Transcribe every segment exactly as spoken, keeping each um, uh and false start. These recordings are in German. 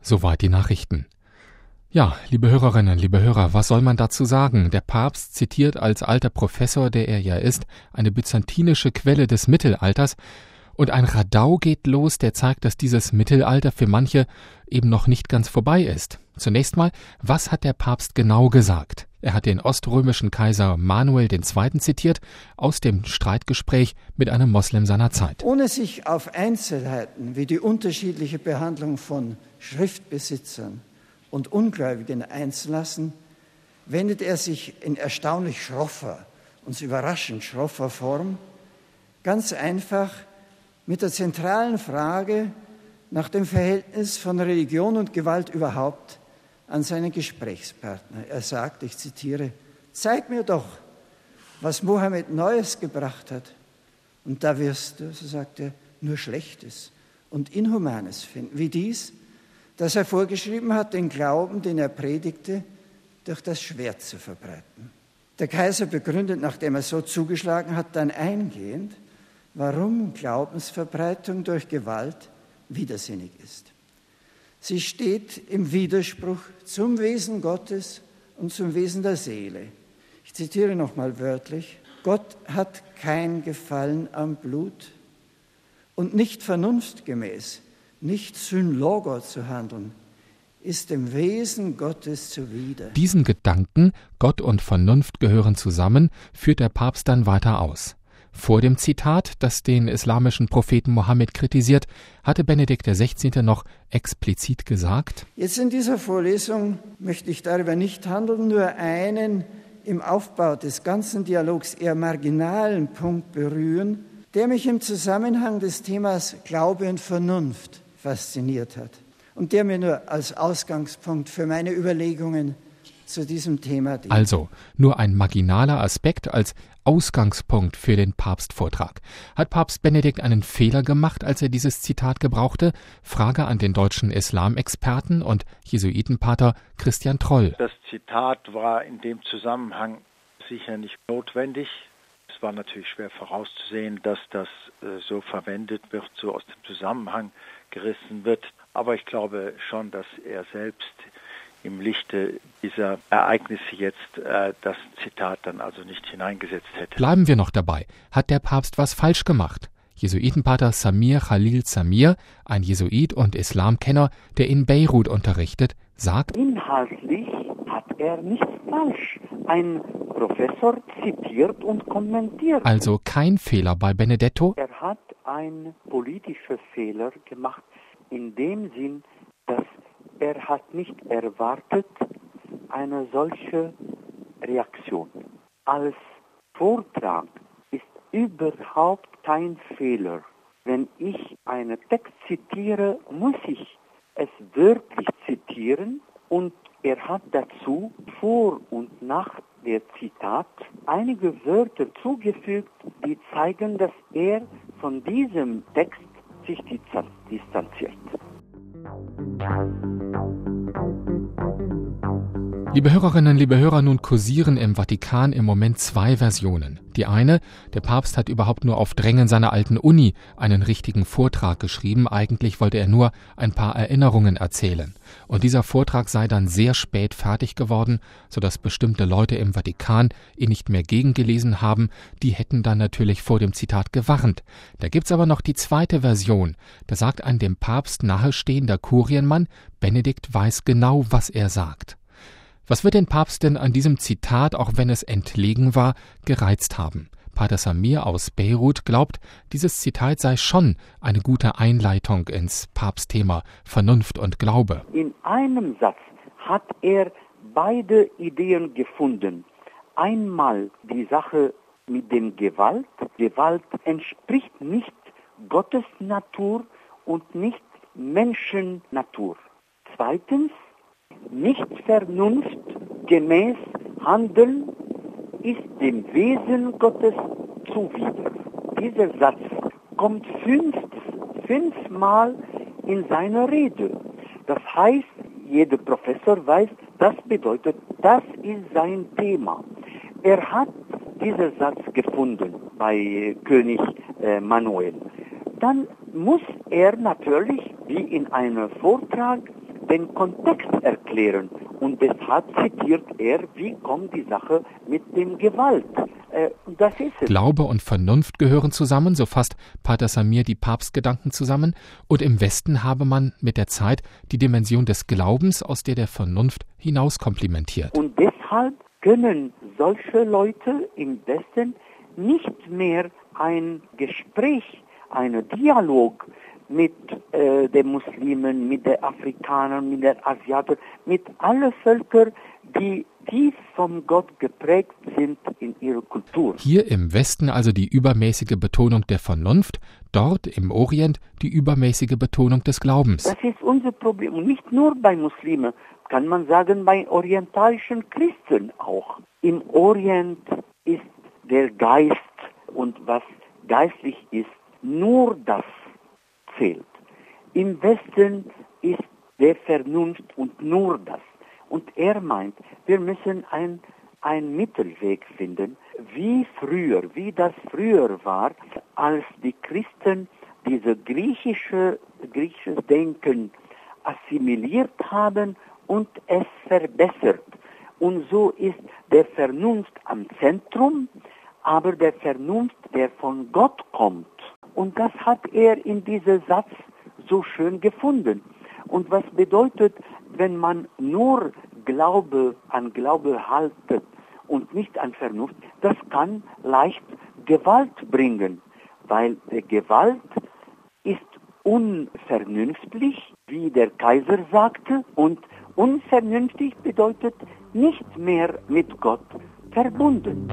Soweit die Nachrichten. Ja, liebe Hörerinnen, liebe Hörer, was soll man dazu sagen? Der Papst zitiert als alter Professor, der er ja ist, eine byzantinische Quelle des Mittelalters. Und ein Radau geht los, der zeigt, dass dieses Mittelalter für manche eben noch nicht ganz vorbei ist. Zunächst mal, was hat der Papst genau gesagt? Er hat den oströmischen Kaiser Manuel der Zweite zitiert aus dem Streitgespräch mit einem Moslem seiner Zeit. Ohne sich auf Einzelheiten wie die unterschiedliche Behandlung von Schriftbesitzern und Ungläubigen einzulassen, wendet er sich in erstaunlich schroffer, uns überraschend schroffer Form ganz einfach mit der zentralen Frage nach dem Verhältnis von Religion und Gewalt überhaupt an seinen Gesprächspartner. Er sagt, ich zitiere, zeig mir doch, was Mohammed Neues gebracht hat. Und da wirst du, so sagt er, nur Schlechtes und Inhumanes finden, wie dies, dass er vorgeschrieben hat, den Glauben, den er predigte, durch das Schwert zu verbreiten. Der Kaiser begründet, nachdem er so zugeschlagen hat, dann eingehend, warum Glaubensverbreitung durch Gewalt widersinnig ist. Sie steht im Widerspruch zum Wesen Gottes und zum Wesen der Seele. Ich zitiere nochmal wörtlich, Gott hat kein Gefallen am Blut und nicht vernunftgemäß, nicht synlogo zu handeln, ist dem Wesen Gottes zuwider. Diesen Gedanken, Gott und Vernunft gehören zusammen, führt der Papst dann weiter aus. Vor dem Zitat, das den islamischen Propheten Mohammed kritisiert, hatte Benedikt der Sechzehnte noch explizit gesagt: Jetzt in dieser Vorlesung möchte ich darüber nicht handeln, nur einen im Aufbau des ganzen Dialogs eher marginalen Punkt berühren, der mich im Zusammenhang des Themas Glaube und Vernunft fasziniert hat und der mir nur als Ausgangspunkt für meine Überlegungen zu diesem Thema dient. Also nur ein marginaler Aspekt als Ausgangspunkt für den Papstvortrag. Hat Papst Benedikt einen Fehler gemacht, als er dieses Zitat gebrauchte? Frage an den deutschen Islamexperten und Jesuitenpater Christian Troll. Das Zitat war in dem Zusammenhang sicher nicht notwendig. Es war natürlich schwer vorauszusehen, dass das äh, so verwendet wird, so aus dem Zusammenhang gerissen wird. Aber ich glaube schon, dass er selbst im Lichte dieser Ereignisse jetzt äh, das Zitat dann also nicht hineingesetzt hätte. Bleiben wir noch dabei. Hat der Papst was falsch gemacht? Jesuitenpater Samir Khalil Samir, ein Jesuit und Islamkenner, der in Beirut unterrichtet, sagt: Inhaltlich hat er nichts falsch. Ein Professor zitiert und kommentiert. Also kein Fehler bei Benedetto? Er hat einen politischen Fehler gemacht, in dem Sinn, dass er hat nicht erwartet eine solche Reaktion. Als Vortrag ist überhaupt kein Fehler. Wenn ich einen Text zitiere, muss ich es wörtlich zitieren und er hat dazu vor und nach der Zitat einige Wörter zugefügt, die zeigen, dass er von diesem Text sich distanziert. Liebe Hörerinnen, liebe Hörer, nun kursieren im Vatikan im Moment zwei Versionen. Die eine, der Papst hat überhaupt nur auf Drängen seiner alten Uni einen richtigen Vortrag geschrieben. Eigentlich wollte er nur ein paar Erinnerungen erzählen. Und dieser Vortrag sei dann sehr spät fertig geworden, sodass bestimmte Leute im Vatikan ihn nicht mehr gegengelesen haben. Die hätten dann natürlich vor dem Zitat gewarnt. Da gibt's aber noch die zweite Version. Da sagt ein dem Papst nahestehender Kurienmann, Benedikt weiß genau, was er sagt. Was wird den Papst denn an diesem Zitat, auch wenn es entlegen war, gereizt haben? Pater Samir aus Beirut glaubt, dieses Zitat sei schon eine gute Einleitung ins Papstthema Vernunft und Glaube. In einem Satz hat er beide Ideen gefunden. Einmal die Sache mit dem Gewalt. Gewalt entspricht nicht Gottes Natur und nicht Menschennatur. Zweitens, nicht vernunftgemäß handeln ist dem Wesen Gottes zuwider. Dieser Satz kommt fünf, fünfmal in seiner Rede. Das heißt, jeder Professor weiß, das bedeutet, das ist sein Thema. Er hat diesen Satz gefunden bei König äh, Manuel. Dann muss er natürlich, wie in einem Vortrag, den Kontext erklären. Und deshalb zitiert er, wie kommt die Sache mit dem Gewalt. Äh, das ist es. Glaube und Vernunft gehören zusammen, so fasst Pater Samir die Papstgedanken zusammen. Und im Westen habe man mit der Zeit die Dimension des Glaubens aus der der Vernunft hinaus komplimentiert. Und deshalb können solche Leute im Westen nicht mehr ein Gespräch, einen Dialog mit äh, den Muslimen, mit den Afrikanern, mit den Asiaten, mit allen Völkern, die tief von Gott geprägt sind in ihrer Kultur. Hier im Westen also die übermäßige Betonung der Vernunft, dort im Orient die übermäßige Betonung des Glaubens. Das ist unser Problem. Und nicht nur bei Muslimen, kann man sagen, bei orientalischen Christen auch. Im Orient ist der Geist und was geistlich ist, nur das zählt. Im Westen ist der Vernunft und nur das. Und er meint, wir müssen ein, ein Mittelweg finden, wie früher, wie das früher war, als die Christen diese griechische, griechisches Denken assimiliert haben und es verbessert. Und so ist der Vernunft am Zentrum, aber der Vernunft, der von Gott kommt. Und das hat er in diesem Satz so schön gefunden. Und was bedeutet, wenn man nur Glaube an Glaube haltet und nicht an Vernunft, das kann leicht Gewalt bringen, weil die Gewalt ist unvernünftig, wie der Kaiser sagte, und unvernünftig bedeutet nicht mehr mit Gott verbunden.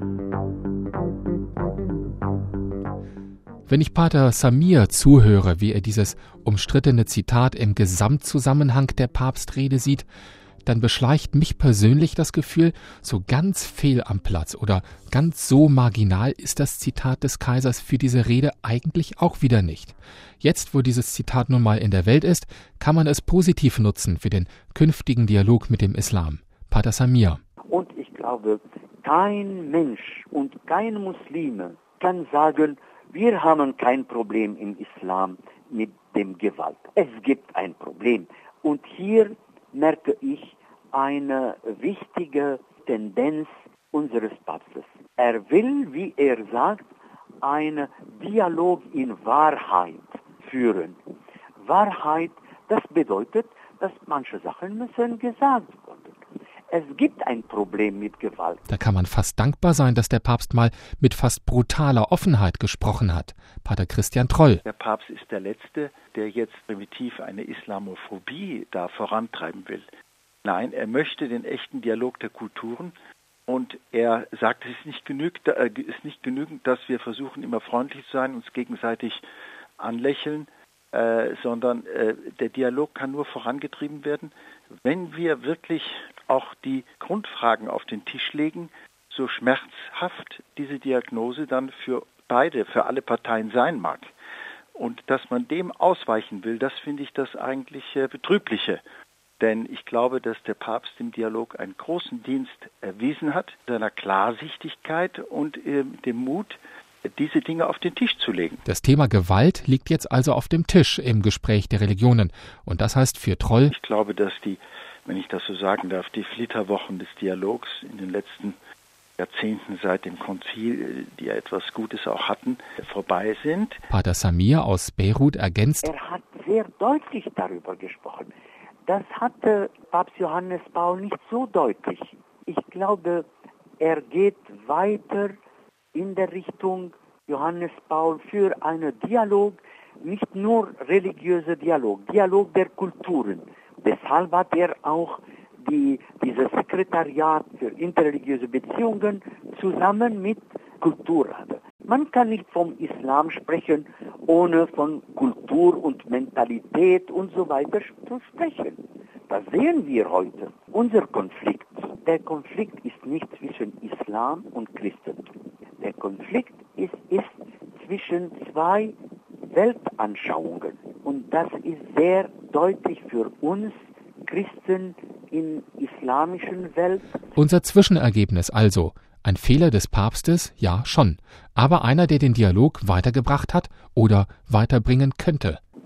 Wenn ich Pater Samir zuhöre, wie er dieses umstrittene Zitat im Gesamtzusammenhang der Papstrede sieht, dann beschleicht mich persönlich das Gefühl, so ganz fehl am Platz oder ganz so marginal ist das Zitat des Kaisers für diese Rede eigentlich auch wieder nicht. Jetzt, wo dieses Zitat nun mal in der Welt ist, kann man es positiv nutzen für den künftigen Dialog mit dem Islam. Pater Samir. Und ich glaube, kein Mensch und kein Muslime kann sagen, wir haben kein Problem im Islam mit dem Gewalt. Es gibt ein Problem. Und hier merke ich eine wichtige Tendenz unseres Papstes. Er will, wie er sagt, einen Dialog in Wahrheit führen. Wahrheit, das bedeutet, dass manche Sachen müssen gesagt werden. Es gibt ein Problem mit Gewalt. Da kann man fast dankbar sein, dass der Papst mal mit fast brutaler Offenheit gesprochen hat. Pater Christian Troll. Der Papst ist der Letzte, der jetzt primitiv eine Islamophobie da vorantreiben will. Nein, er möchte den echten Dialog der Kulturen und er sagt, es ist nicht, genügt, äh, ist nicht genügend, dass wir versuchen, immer freundlich zu sein, uns gegenseitig anlächeln, äh, sondern äh, der Dialog kann nur vorangetrieben werden, wenn wir wirklich auch die Grundfragen auf den Tisch legen, so schmerzhaft diese Diagnose dann für beide, für alle Parteien sein mag. Und dass man dem ausweichen will, das finde ich das eigentlich äh, Betrübliche. Denn ich glaube, dass der Papst im Dialog einen großen Dienst erwiesen hat, seiner Klarsichtigkeit und äh, dem Mut, diese Dinge auf den Tisch zu legen. Das Thema Gewalt liegt jetzt also auf dem Tisch im Gespräch der Religionen. Und das heißt für Troll, ich glaube, dass die, wenn ich das so sagen darf, die Flitterwochen des Dialogs in den letzten Jahrzehnten seit dem Konzil, die ja etwas Gutes auch hatten, vorbei sind. Pater Samir aus Beirut ergänzt, er hat sehr deutlich darüber gesprochen. Das hatte Papst Johannes Paul nicht so deutlich. Ich glaube, er geht weiter in der Richtung Johannes Paul für einen Dialog, nicht nur religiöser Dialog, Dialog der Kulturen. Deshalb hat er auch die, dieses Sekretariat für interreligiöse Beziehungen zusammen mit Kulturrat. Man kann nicht vom Islam sprechen, ohne von Kultur und Mentalität und so weiter zu sprechen. Das sehen wir heute. Unser Konflikt, der Konflikt ist nicht zwischen Islam und Christentum. Der Konflikt ist, ist zwischen zwei Weltanschauungen. Und das ist sehr deutlich für uns Christen in islamischen Welt. Unser Zwischenergebnis also. Ein Fehler des Papstes, ja schon, aber einer, der den Dialog weitergebracht hat oder weiterbringen könnte.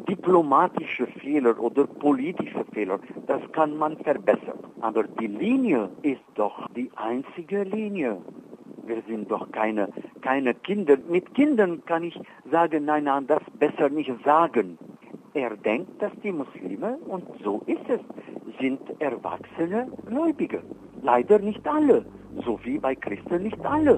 diplomatische Fehler oder politische Fehler, das kann man verbessern. Aber die Linie ist doch die einzige Linie. Wir sind doch keine, keine Kinder. Mit Kindern kann ich sagen, nein, nein, das besser nicht sagen. Er denkt, dass die Muslime, und so ist es, sind erwachsene Gläubige. Leider nicht alle, so wie bei Christen nicht alle.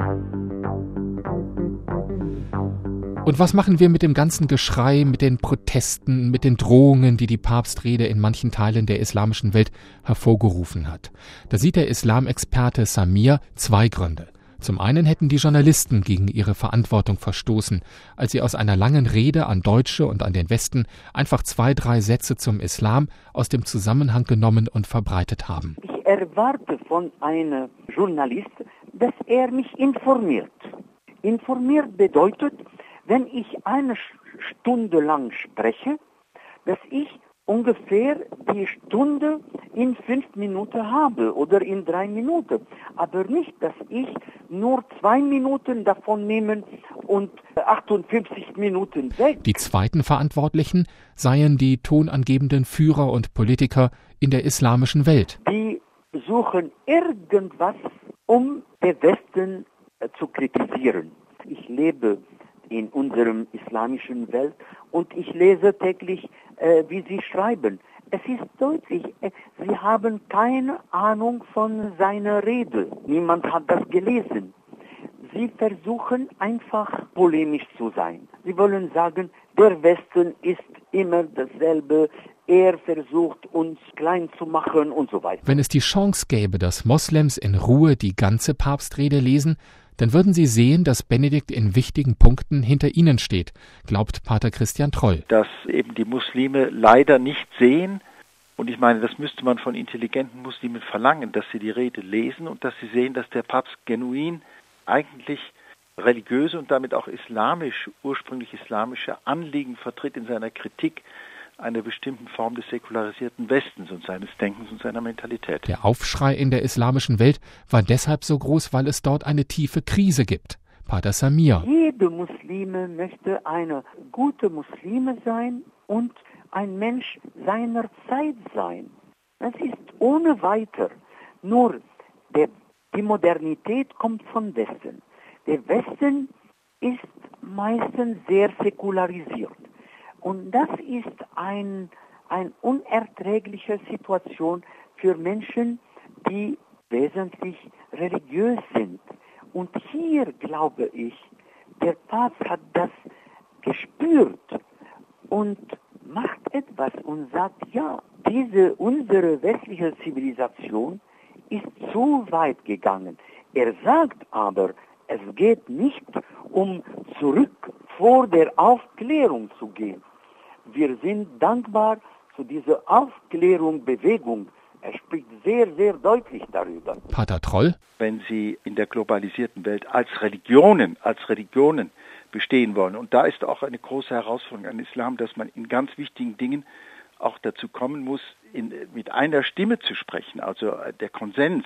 Und was machen wir mit dem ganzen Geschrei, mit den Protesten, mit den Drohungen, die die Papstrede in manchen Teilen der islamischen Welt hervorgerufen hat? Da sieht der Islamexperte Samir zwei Gründe. Zum einen hätten die Journalisten gegen ihre Verantwortung verstoßen, als sie aus einer langen Rede an Deutsche und an den Westen einfach zwei, drei Sätze zum Islam aus dem Zusammenhang genommen und verbreitet haben. Ich erwarte von einem Journalist, dass er mich informiert. Informiert bedeutet, wenn ich eine Stunde lang spreche, dass ich ungefähr die Stunde in fünf Minuten habe oder in drei Minuten. Aber nicht, dass ich nur zwei Minuten davon nehme und achtundfünfzig Minuten weg. Die zweiten Verantwortlichen seien die tonangebenden Führer und Politiker in der islamischen Welt. Die suchen irgendwas, um den Westen zu kritisieren. Ich lebe in unserem islamischen Welt und ich lese täglich, äh, wie sie schreiben. Es ist deutlich, äh, sie haben keine Ahnung von seiner Rede. Niemand hat das gelesen. Sie versuchen einfach polemisch zu sein. Sie wollen sagen, der Westen ist immer dasselbe, er versucht uns klein zu machen und so weiter. Wenn es die Chance gäbe, dass Moslems in Ruhe die ganze Papstrede lesen, dann würden sie sehen, dass Benedikt in wichtigen Punkten hinter ihnen steht, glaubt Pater Christian Troll. Dass eben die Muslime leider nicht sehen, und ich meine, das müsste man von intelligenten Muslimen verlangen, dass sie die Rede lesen und dass sie sehen, dass der Papst genuin eigentlich religiöse und damit auch islamisch, ursprünglich islamische Anliegen vertritt in seiner Kritik einer bestimmten Form des säkularisierten Westens und seines Denkens und seiner Mentalität. Der Aufschrei in der islamischen Welt war deshalb so groß, weil es dort eine tiefe Krise gibt. Pater Samir. Jede Muslime möchte eine gute Muslime sein und ein Mensch seiner Zeit sein. Das ist ohne weiter. Nur der, die Modernität kommt von Westen. Der Westen ist meistens sehr säkularisiert. Und das ist ein, eine unerträgliche Situation für Menschen, die wesentlich religiös sind. Und hier, glaube ich, der Papst hat das gespürt und macht etwas und sagt, ja, diese, unsere westliche Zivilisation ist zu weit gegangen. Er sagt aber, es geht nicht um zurück vor der Aufklärung zu gehen. Wir sind dankbar für diese Aufklärungsbewegung. Er spricht sehr, sehr deutlich darüber. Pater Troll? Wenn Sie in der globalisierten Welt als Religionen, als Religionen bestehen wollen, und da ist auch eine große Herausforderung an Islam, dass man in ganz wichtigen Dingen auch dazu kommen muss, in, mit einer Stimme zu sprechen, also der Konsens,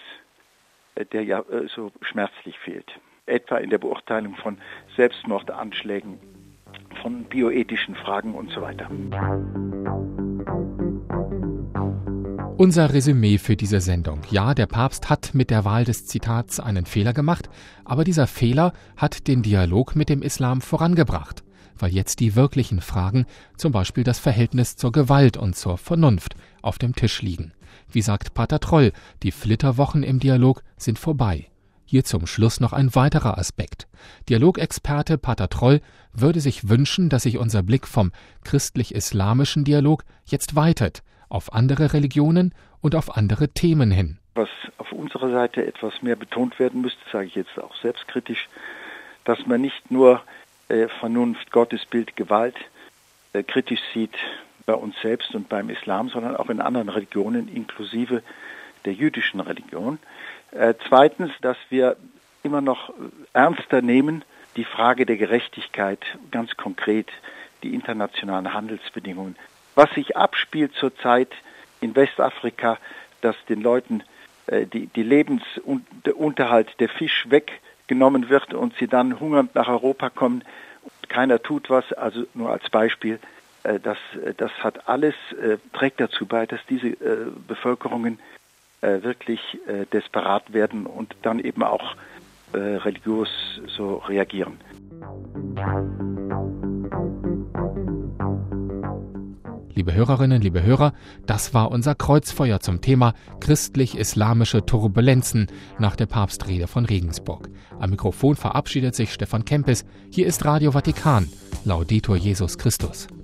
der ja so schmerzlich fehlt. Etwa in der Beurteilung von Selbstmordanschlägen, von bioethischen Fragen und so weiter. Unser Resümee für diese Sendung. Ja, der Papst hat mit der Wahl des Zitats einen Fehler gemacht, aber dieser Fehler hat den Dialog mit dem Islam vorangebracht, weil jetzt die wirklichen Fragen, zum Beispiel das Verhältnis zur Gewalt und zur Vernunft, auf dem Tisch liegen. Wie sagt Pater Troll, die Flitterwochen im Dialog sind vorbei. Hier zum Schluss noch ein weiterer Aspekt. Dialogexperte Pater Troll würde sich wünschen, dass sich unser Blick vom christlich-islamischen Dialog jetzt weitet, auf andere Religionen und auf andere Themen hin. Was auf unserer Seite etwas mehr betont werden müsste, sage ich jetzt auch selbstkritisch, dass man nicht nur äh, Vernunft, Gottesbild, Gewalt äh, kritisch sieht bei uns selbst und beim Islam, sondern auch in anderen Religionen, inklusive der jüdischen Religion. Äh, zweitens, dass wir immer noch ernster nehmen die Frage der Gerechtigkeit, ganz konkret die internationalen Handelsbedingungen. Was sich abspielt zurzeit in Westafrika, dass den Leuten äh, die, die Lebensunterhalt, der Fisch weggenommen wird und sie dann hungernd nach Europa kommen und keiner tut was, also nur als Beispiel, Das, das hat alles, trägt dazu bei, dass diese Bevölkerungen wirklich desperat werden und dann eben auch religiös so reagieren. Liebe Hörerinnen, liebe Hörer, das war unser Kreuzfeuer zum Thema christlich-islamische Turbulenzen nach der Papstrede von Regensburg. Am Mikrofon verabschiedet sich Stefan Kempis. Hier ist Radio Vatikan. Laudetur Jesus Christus.